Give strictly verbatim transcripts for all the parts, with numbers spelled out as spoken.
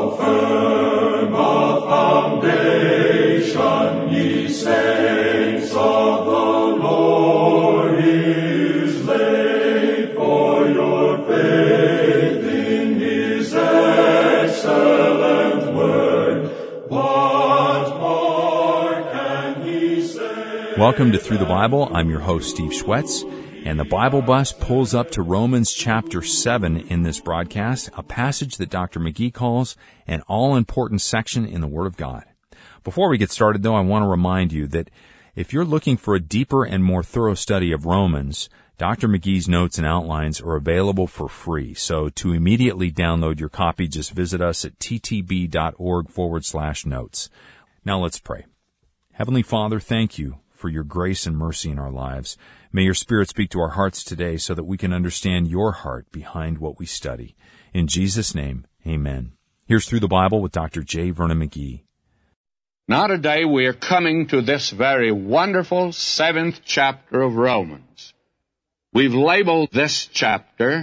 How firm a foundation, ye saints of the Lord, is laid for your faith in his excellent word. What more can he say? Welcome to Through the Bible. I'm your host, Steve Schwetz, and the Bible bus pulls up to Romans chapter seven in this broadcast, a passage that Doctor McGee calls an all-important section in the Word of God. Before we get started, though, I want to remind you that if you're looking for a deeper and more thorough study of Romans, Doctor McGee's notes and outlines are available for free. So to immediately download your copy, just visit us at ttb.org forward slash notes. Now let's pray. Heavenly Father, thank you for your grace and mercy in our lives. May your Spirit speak to our hearts today so that we can understand your heart behind what we study. In Jesus' name, amen. Here's Through the Bible with Doctor J. Vernon McGee. Now today we are coming to this very wonderful seventh chapter of Romans. We've labeled this chapter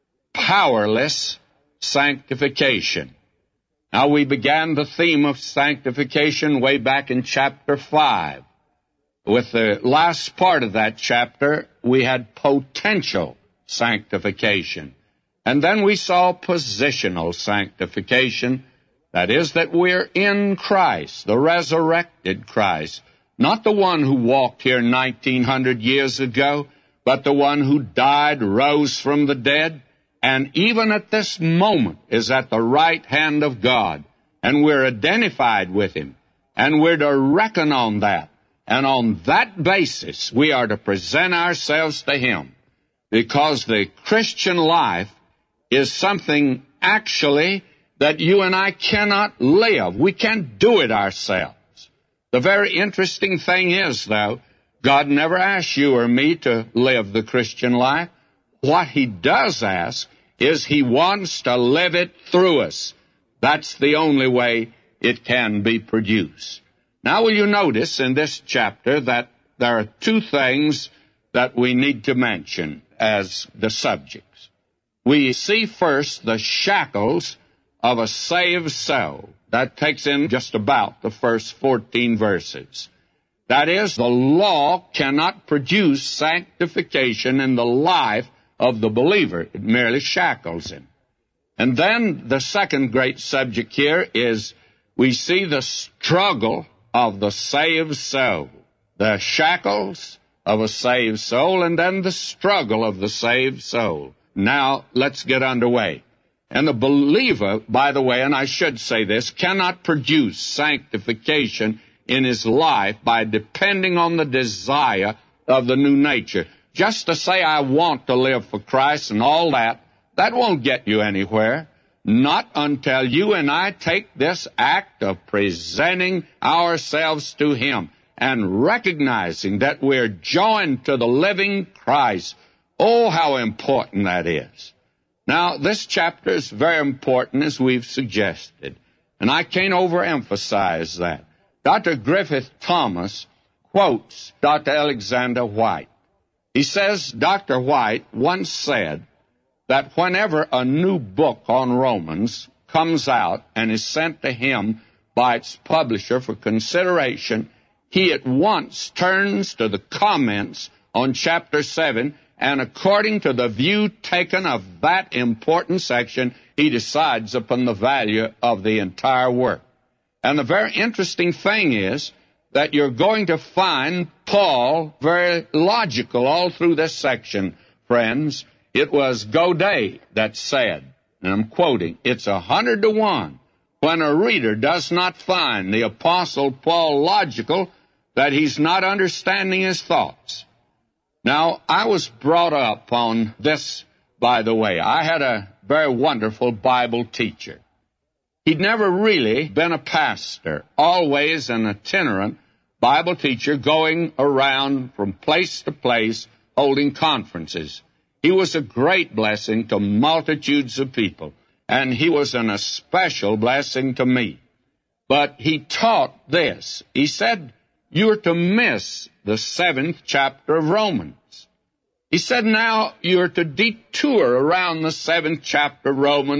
Powerless Sanctification. Now we began the theme of sanctification way back in chapter five. With the last part of that chapter, we had potential sanctification. And then we saw positional sanctification. That is, that we're in Christ, the resurrected Christ. Not the one who walked here nineteen hundred years ago, but the one who died, rose from the dead, and even at this moment is at the right hand of God. And we're identified with him. And we're to reckon on that. And on that basis, we are to present ourselves to him, because the Christian life is something actually that you and I cannot live. We can't do it ourselves. The very interesting thing is, though, God never asks you or me to live the Christian life. What he does ask is he wants to live it through us. That's the only way it can be produced. Now, will you notice in this chapter that there are two things that we need to mention as the subjects. We see first the shackles of a saved soul. That takes in just about the first fourteen verses. That is, the law cannot produce sanctification in the life of the believer. It merely shackles him. And then the second great subject here is we see the struggle of the saved soul, the shackles of a saved soul, and then the struggle of the saved soul. Now, let's get underway. And the believer, by the way, and I should say this, cannot produce sanctification in his life by depending on the desire of the new nature. Just to say, I want to live for Christ and all that, that won't get you anywhere. Not until you and I take this act of presenting ourselves to him and recognizing that we're joined to the living Christ. Oh, how important that is. Now, this chapter is very important, as we've suggested, and I can't overemphasize that. Doctor Griffith Thomas quotes Doctor Alexander White. He says Doctor White once said that whenever a new book on Romans comes out and is sent to him by its publisher for consideration, he at once turns to the comments on chapter seven, and according to the view taken of that important section, he decides upon the value of the entire work. And the very interesting thing is that you're going to find Paul very logical all through this section, friends. It was Godet that said, and I'm quoting, it's a hundred to one when a reader does not find the Apostle Paul logical that he's not understanding his thoughts. Now, I was brought up on this, by the way. I had a very wonderful Bible teacher. He'd never really been a pastor, always an itinerant Bible teacher going around from place to place holding conferences. He was a great blessing to multitudes of people, and he was an especial blessing to me. But he taught this. He said, you're to miss the seventh chapter of Romans. He said, now you're to detour around the seventh chapter of Romans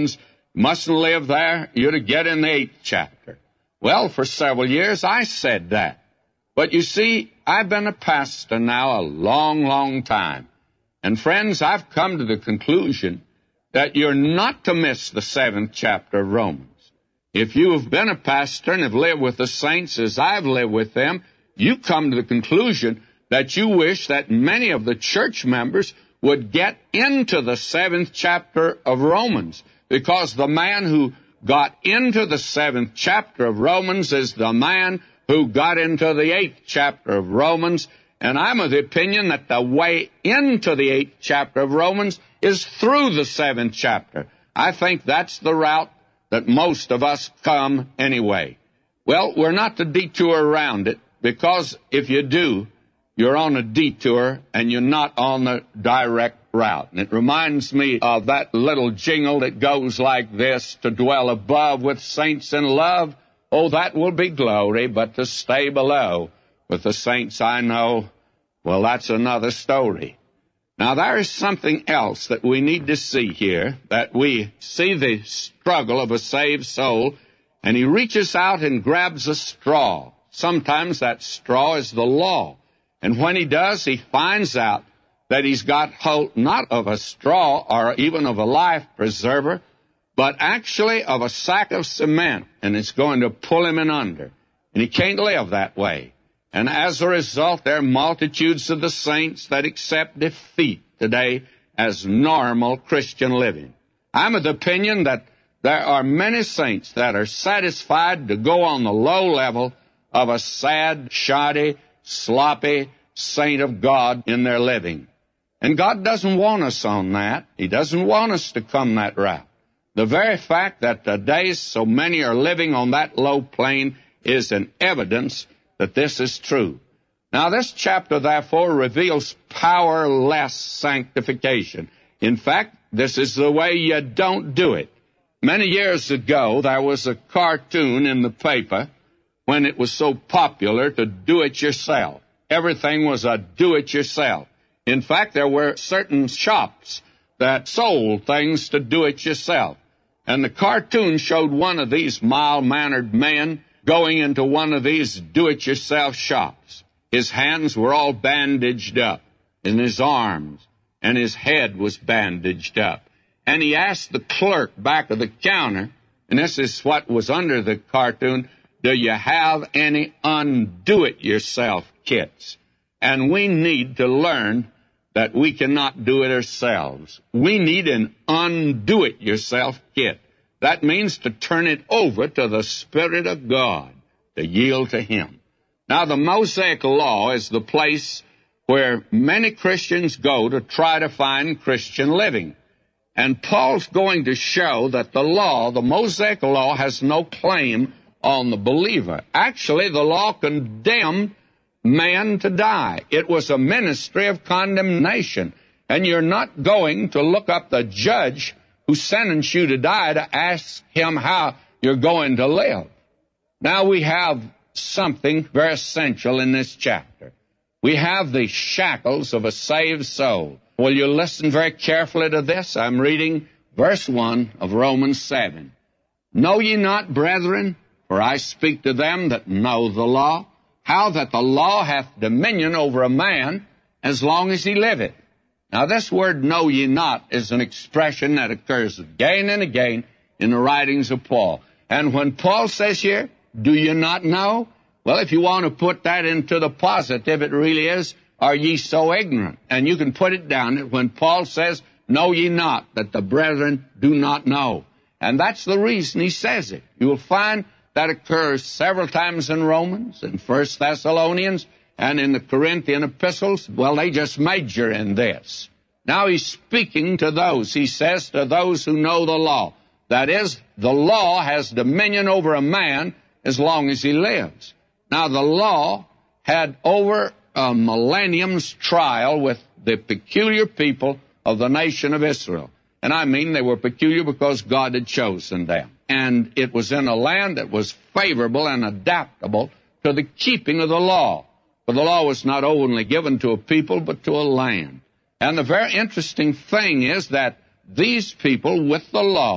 You mustn't live there. You're to get in the eighth chapter. Well, for several years I said that. But you see, I've been a pastor now a long, long time. And friends, I've come to the conclusion that you're not to miss the seventh chapter of Romans. If you have been a pastor and have lived with the saints as I've lived with them, you come to the conclusion that you wish that many of the church members would get into the seventh chapter of Romans, because the man who got into the seventh chapter of Romans is the man who got into the eighth chapter of Romans, and I'm of the opinion that the way into the eighth chapter of Romans is through the seventh chapter. I think that's the route that most of us come anyway. Well, we're not to detour around it, because if you do, you're on a detour and you're not on the direct route. And it reminds me of that little jingle that goes like this: to dwell above with saints in love, oh, that will be glory, but to stay below with the saints I know, well, that's another story. Now, there is something else that we need to see here, that we see the struggle of a saved soul, and he reaches out and grabs a straw. Sometimes that straw is the law. And when he does, he finds out that he's got hold not of a straw or even of a life preserver, but actually of a sack of cement, and it's going to pull him in under. And he can't live that way. And as a result, there are multitudes of the saints that accept defeat today as normal Christian living. I'm of the opinion that there are many saints that are satisfied to go on the low level of a sad, shoddy, sloppy saint of God in their living. And God doesn't want us on that. He doesn't want us to come that route. The very fact that today so many are living on that low plane is an evidence that this is true. Now, this chapter, therefore, reveals powerless sanctification. In fact, this is the way you don't do it. Many years ago, there was a cartoon in the paper when it was so popular to do it yourself. Everything was a do-it-yourself. In fact, there were certain shops that sold things to do it yourself. And the cartoon showed one of these mild-mannered men going into one of these do-it-yourself shops. His hands were all bandaged up, and his arms, and his head was bandaged up. And he asked the clerk back of the counter, and this is what was under the cartoon, do you have any undo-it-yourself kits? And we need to learn that we cannot do it ourselves. We need an undo-it-yourself kit. That means to turn it over to the Spirit of God, to yield to Him. Now, the Mosaic Law is the place where many Christians go to try to find Christian living. And Paul's going to show that the law, the Mosaic Law, has no claim on the believer. Actually, the law condemned man to die. It was a ministry of condemnation. And you're not going to look up the judge who sentenced you to die to ask him how you're going to live. Now we have something very essential in this chapter. We have the shackles of a saved soul. Will you listen very carefully to this? I'm reading verse one of Romans seven. Know ye not, brethren, for I speak to them that know the law, how that the law hath dominion over a man as long as he liveth. Now, this word know ye not is an expression that occurs again and again in the writings of Paul. And when Paul says here, do you not know? Well, if you want to put that into the positive, it really is, are ye so ignorant? And you can put it down that when Paul says, know ye not, that the brethren do not know. And that's the reason he says it. You will find that occurs several times in Romans, in First Thessalonians, and in the Corinthian epistles. Well, they just major in this. Now he's speaking to those. He says to those who know the law. That is, the law has dominion over a man as long as he lives. Now, the law had over a millennium's trial with the peculiar people of the nation of Israel. And I mean they were peculiar because God had chosen them. And it was in a land that was favorable and adaptable to the keeping of the law. For the law was not only given to a people, but to a land. And the very interesting thing is that these people with the law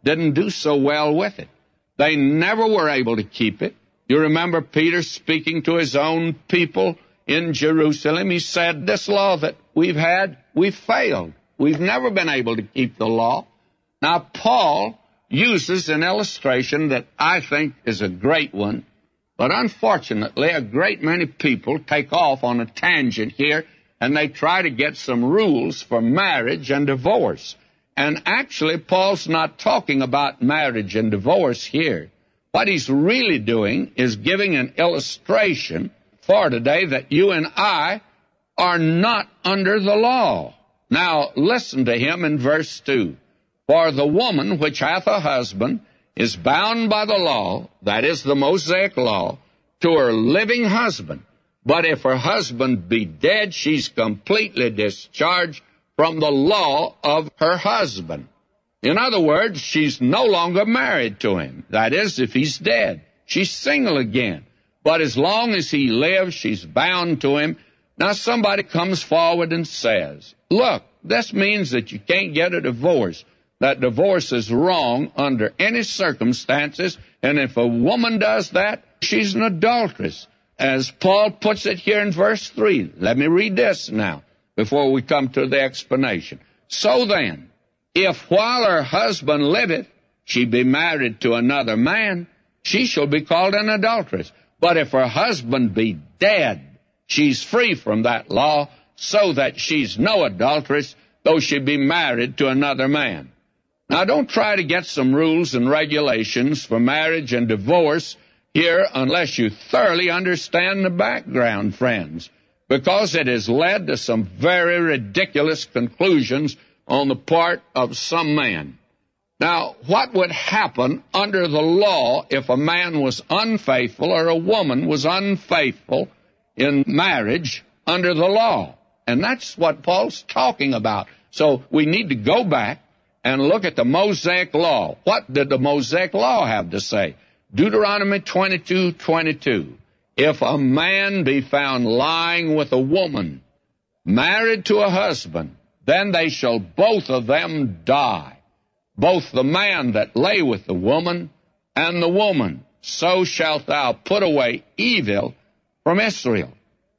didn't do so well with it. They never were able to keep it. You remember Peter speaking to his own people in Jerusalem. He said, this law that we've had, we've failed. We've never been able to keep the law. Now, Paul uses an illustration that I think is a great one, but unfortunately, a great many people take off on a tangent here, and they try to get some rules for marriage and divorce. And actually, Paul's not talking about marriage and divorce here. What he's really doing is giving an illustration for today that you and I are not under the law. Now, listen to him in verse two. For the woman which hath a husband is bound by the law, that is the Mosaic law, to her living husband. But if her husband be dead, she's completely discharged from the law of her husband. In other words, she's no longer married to him. That is, if he's dead. She's single again. But as long as he lives, she's bound to him. Now somebody comes forward and says, look, this means that you can't get a divorce. That divorce is wrong under any circumstances, and if a woman does that, she's an adulteress. As Paul puts it here in verse three. Let me read this now, before we come to the explanation. So then, if while her husband liveth, she be married to another man, she shall be called an adulteress. But if her husband be dead, she's free from that law, so that she's no adulteress, though she be married to another man. Now, don't try to get some rules and regulations for marriage and divorce here unless you thoroughly understand the background, friends, because it has led to some very ridiculous conclusions on the part of some men. Now, what would happen under the law if a man was unfaithful or a woman was unfaithful in marriage under the law? And that's what Paul's talking about. So we need to go back and look at the Mosaic law. What did the Mosaic law have to say? Deuteronomy twenty-two twenty-two. If a man be found lying with a woman, married to a husband, then they shall both of them die, both the man that lay with the woman and the woman. So shalt thou put away evil from Israel.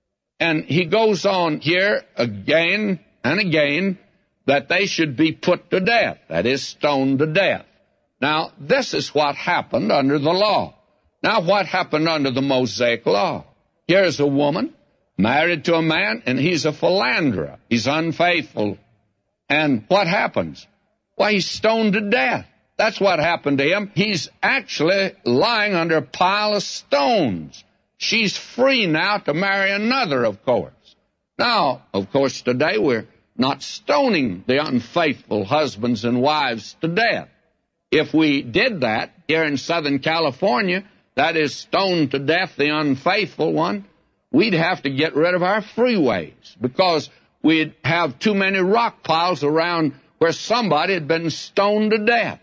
And he goes on here again and again, that they should be put to death, that is, stoned to death. Now, this is what happened under the law. Now, what happened under the Mosaic law? Here's a woman married to a man, and he's a philanderer. He's unfaithful. And what happens? Well, he's stoned to death. That's what happened to him. He's actually lying under a pile of stones. She's free now to marry another, of course. Now, of course, today we're not stoning the unfaithful husbands and wives to death. If we did that here in Southern California, that is, stoned to death the unfaithful one, we'd have to get rid of our freeways because we'd have too many rock piles around where somebody had been stoned to death.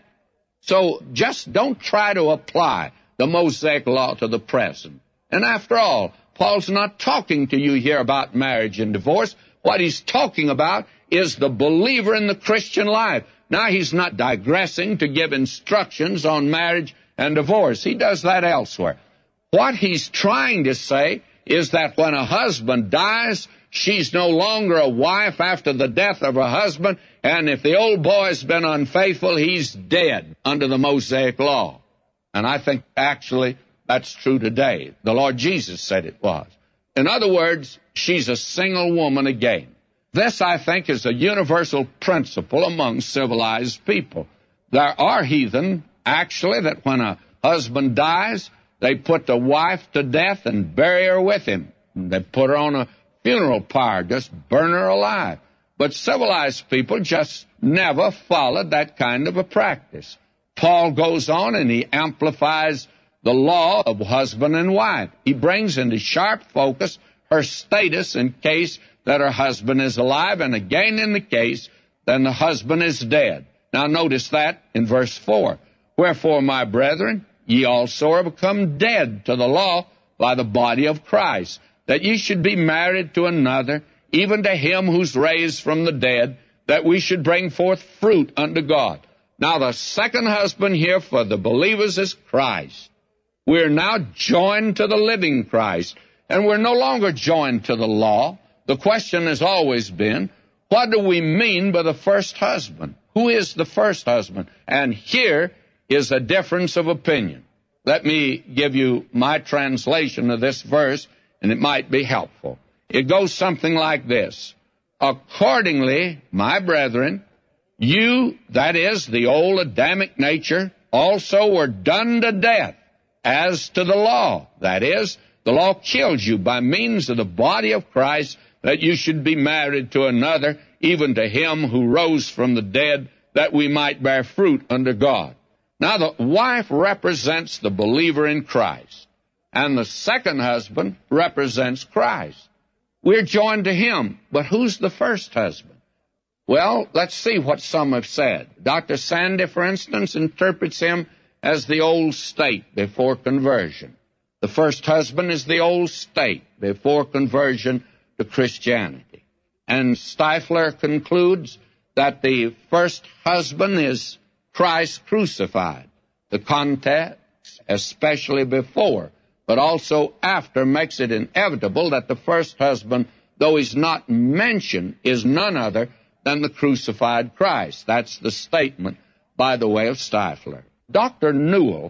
So just don't try to apply the Mosaic law to the present. And after all, Paul's not talking to you here about marriage and divorce. What he's talking about is the believer in the Christian life. Now, he's not digressing to give instructions on marriage and divorce. He does that elsewhere. What he's trying to say is that when a husband dies, she's no longer a wife after the death of her husband, and if the old boy's been unfaithful, he's dead under the Mosaic law. And I think actually that's true today. The Lord Jesus said it was. In other words, she's a single woman again. This, I think, is a universal principle among civilized people. There are heathen, actually, that when a husband dies, they put the wife to death and bury her with him. They put her on a funeral pyre, just burn her alive. But civilized people just never followed that kind of a practice. Paul goes on and he amplifies the law of husband and wife. He brings into sharp focus her status in case that her husband is alive, and again in the case that the husband is dead. Now notice that in verse four. Wherefore, my brethren, ye also are become dead to the law by the body of Christ, that ye should be married to another, even to him who's raised from the dead, that we should bring forth fruit unto God. Now, the second husband here for the believers is Christ. We're now joined to the living Christ, and we're no longer joined to the law. The question has always been, what do we mean by the first husband? Who is the first husband? And here is a difference of opinion. Let me give you my translation of this verse, and it might be helpful. It goes something like this. Accordingly, my brethren, you, that is, the old Adamic nature, also were done to death as to the law. That is, the law killed you by means of the body of Christ, that you should be married to another, even to him who rose from the dead, that we might bear fruit unto God. Now, the wife represents the believer in Christ, and the second husband represents Christ. We're joined to him, but who's the first husband? Well, let's see what some have said. Doctor Sandy, for instance, interprets him as the old state before conversion. The first husband is the old state before conversion to Christianity. And Stifler concludes that the first husband is Christ crucified. The context, especially before, but also after, makes it inevitable that the first husband, though he's not mentioned, is none other than the crucified Christ. That's the statement, by the way, of Stifler. Doctor Newell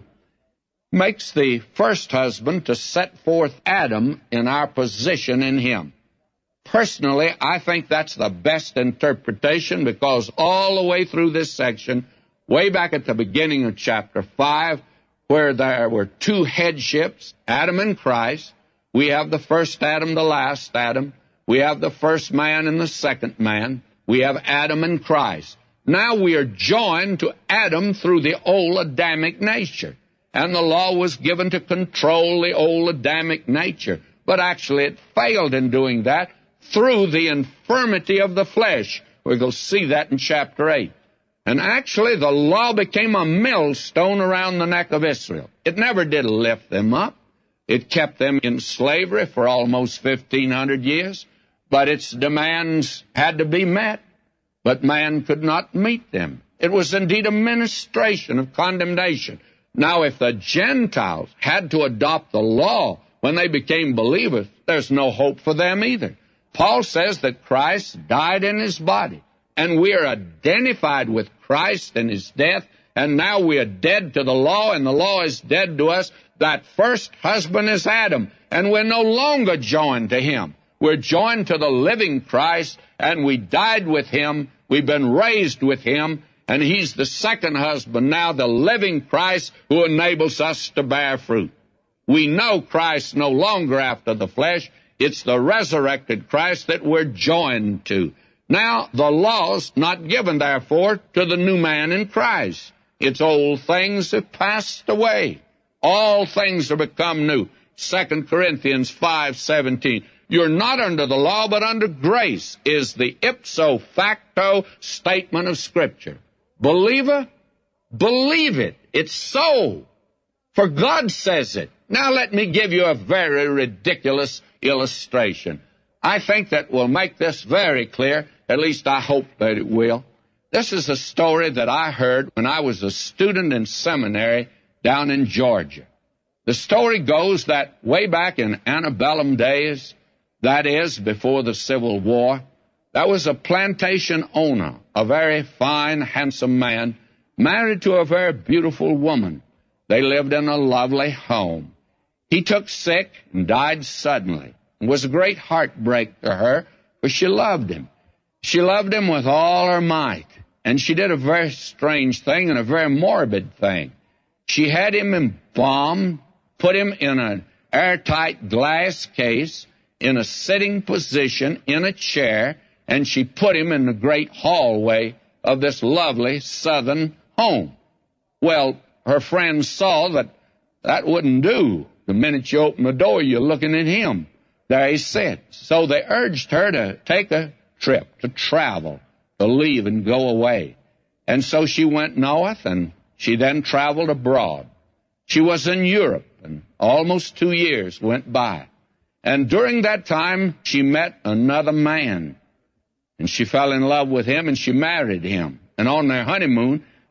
makes the first husband to set forth Adam in our position in him. Personally, I think that's the best interpretation, because all the way through this section, way back at the beginning of chapter five, where there were two headships, Adam and Christ, we have the first Adam, the last Adam, we have the first man and the second man, we have Adam and Christ. Now we are joined to Adam through the old Adamic nature, and the law was given to control the old Adamic nature, but actually it failed in doing that through the infirmity of the flesh. We're going to see that in chapter eight. And actually, the law became a millstone around the neck of Israel. It never did lift them up. It kept them in slavery for almost fifteen hundred years, but its demands had to be met, but man could not meet them. It was indeed a ministration of condemnation. Now, if the Gentiles had to adopt the law when they became believers, there's no hope for them either. Paul says that Christ died in his body, and we are identified with Christ in his death, and now we are dead to the law, and the law is dead to us. That first husband is Adam, and we're no longer joined to him. We're joined to the living Christ, and we died with him. We've been raised with him, and he's the second husband now, the living Christ who enables us to bear fruit. We know Christ no longer after the flesh. It's the resurrected Christ that we're joined to. Now, the law's not given, therefore, to the new man in Christ. Its old things have passed away. All things are become new. Second Corinthians five seventeen. You're not under the law, but under grace, is the ipso facto statement of Scripture. Believer, believe it. It's so. For God says it. Now let me give you a very ridiculous illustration. I think that will make this very clear. At least I hope that it will. This is a story that I heard when I was a student in seminary down in Georgia. The story goes that way back in antebellum days, that is, before the Civil War, there was a plantation owner, a very fine, handsome man, married to a very beautiful woman. They lived in a lovely home. He took sick and died suddenly. It was a great heartbreak to her, for she loved him. She loved him with all her might, and she did a very strange thing and a very morbid thing. She had him embalmed, put him in an airtight glass case, in a sitting position, in a chair, and she put him in the great hallway of this lovely southern home. Well, her friends saw that that wouldn't do. The minute you open the door, you're looking at him. There he sits. So they urged her to take a trip, to travel, to leave and go away. And so she went north, and she then traveled abroad. She was in Europe, and almost two years went by. And during that time, she met another man, and she fell in love with him, and she married him. And on their honeymoon,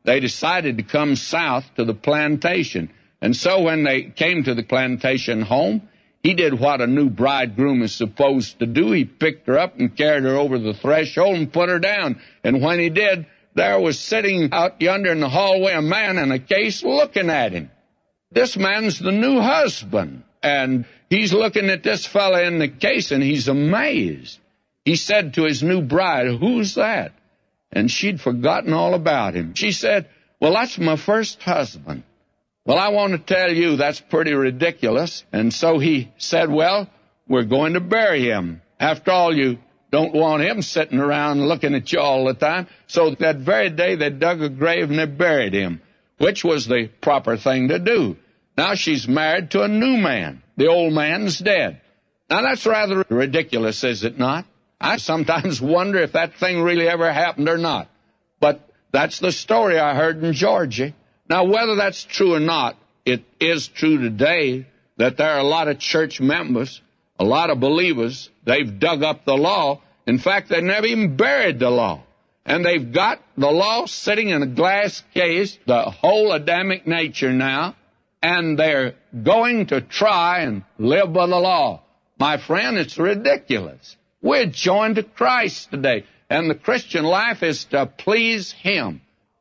they decided to come south to the plantation. And so when they came to the plantation home, he did what a new bridegroom is supposed to do. He picked her up and carried her over the threshold and put her down. And when he did, there was sitting out yonder in the hallway a man in a case looking at him. This man's the new husband, and he's looking at this fella in the case, and he's amazed. He said to his new bride, "Who's that?" And she'd forgotten all about him. She said, "Well, that's my first husband." Well, I want to tell you that's pretty ridiculous. And so he said, "Well, we're going to bury him. After all, you don't want him sitting around looking at you all the time." So that very day they dug a grave and they buried him, which was the proper thing to do. Now she's married to a new man. The old man's dead. Now that's rather ridiculous, is it not? I sometimes wonder if that thing really ever happened or not. But that's the story I heard in Georgia. Now, whether that's true or not, it is true today that there are a lot of church members, a lot of believers, they've dug up the law. In fact, they never even buried the law. And they've got the law sitting in a glass case, the whole Adamic nature now, and they're going to try and live by the law. My friend, it's ridiculous. We're joined to Christ today, and the Christian life is to please Him.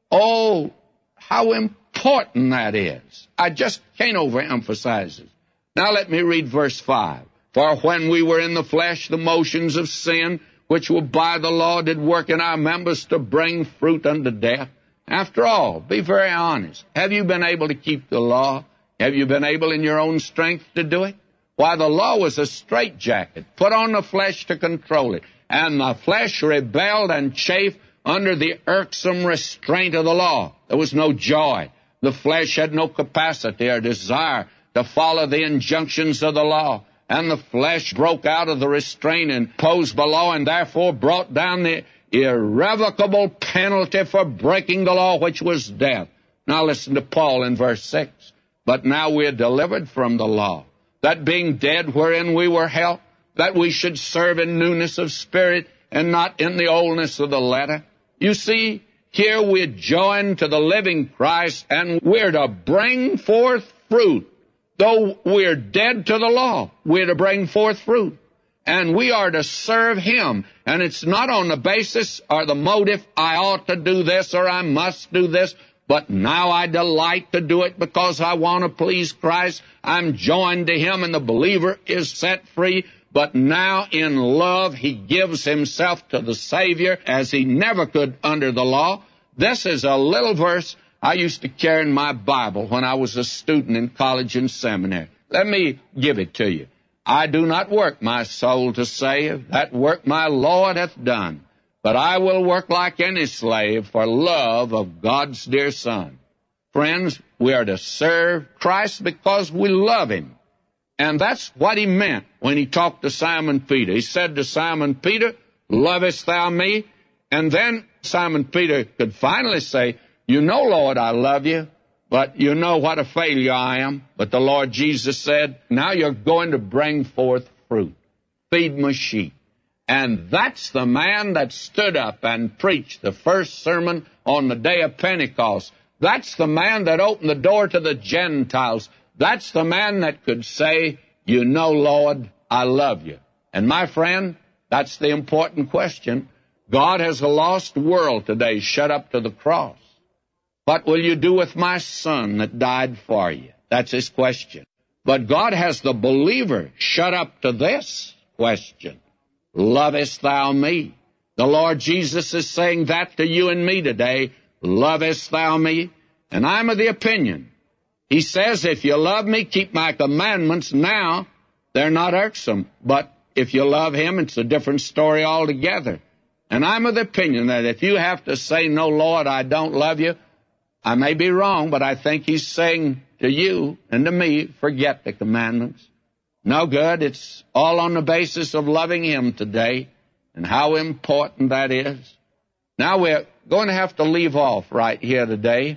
Oh, how important that is. I just can't overemphasize it. Now let me read verse five. "For when we were in the flesh, the motions of sin, which were by the law, did work in our members to bring fruit unto death." After all, be very honest. Have you been able to keep the law? Have you been able in your own strength to do it? Why, the law was a straitjacket, put on the flesh to control it. And the flesh rebelled and chafed under the irksome restraint of the law. There was no joy. The flesh had no capacity or desire to follow the injunctions of the law. And the flesh broke out of the restraint imposed by law, and therefore brought down the irrevocable penalty for breaking the law, which was death. Now listen to Paul in verse six. "But now we are delivered from the law, that being dead wherein we were held, that we should serve in newness of spirit and not in the oldness of the letter." You see, here we're joined to the living Christ, and we're to bring forth fruit. Though we're dead to the law, we're to bring forth fruit. And we are to serve Him. And it's not on the basis or the motive, I ought to do this or I must do this, but now I delight to do it because I want to please Christ. I'm joined to Him, and the believer is set free. But now in love He gives Himself to the Savior as He never could under the law. This is a little verse I used to carry in my Bible when I was a student in college and seminary. Let me give it to you. "I do not work my soul to save, that work my Lord hath done. But I will work like any slave for love of God's dear Son." Friends, we are to serve Christ because we love Him. And that's what He meant when He talked to Simon Peter. He said to Simon Peter, "Lovest thou me?" And then Simon Peter could finally say, "You know, Lord, I love you, but you know what a failure I am." But the Lord Jesus said, "Now you're going to bring forth fruit. Feed my sheep." And that's the man that stood up and preached the first sermon on the day of Pentecost. That's the man that opened the door to the Gentiles. That's the man that could say, "You know, Lord, I love you." And my friend, that's the important question. God has a lost world today shut up to the cross. What will you do with my Son that died for you? That's His question. But God has the believer shut up to this question. Lovest thou me? The Lord Jesus is saying that to you and me today. Lovest thou me? And I'm of the opinion. He says, if you love me, keep my commandments. Now, they're not irksome. But if you love Him, it's a different story altogether. And I'm of the opinion that if you have to say, "No, Lord, I don't love you," I may be wrong, but I think He's saying to you and to me, forget the commandments. No good. It's all on the basis of loving Him today and how important that is. Now we're going to have to leave off right here today,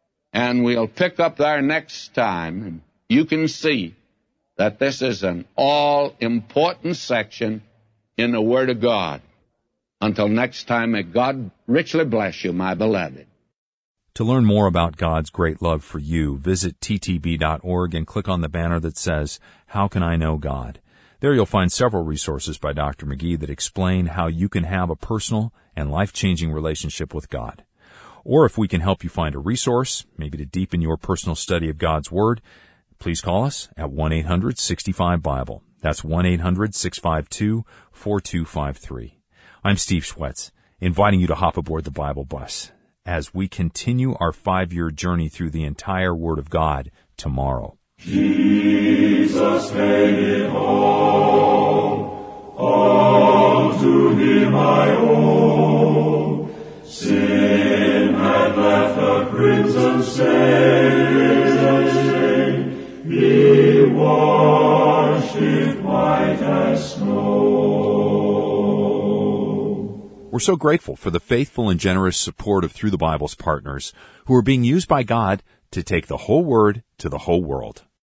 and we'll pick up there next time. And you can see that this is an all-important section in the Word of God. Until next time, may God richly bless you, my beloved. To learn more about God's great love for you, visit T T B dot org and click on the banner that says, How Can I Know God? There you'll find several resources by Doctor McGee that explain how you can have a personal and life-changing relationship with God. Or if we can help you find a resource, maybe to deepen your personal study of God's Word, please call us at one eight hundred six five Bible. That's one eight hundred six five two four two five three. I'm Steve Schwetz, inviting you to hop aboard the Bible bus as we continue our five-year journey through the entire Word of God tomorrow. Jesus made it all, all to him I owe. Sin had left a crimson stain, he washed it white as snow. We're so grateful for the faithful and generous support of Through the Bible's partners who are being used by God to take the whole Word to the whole world.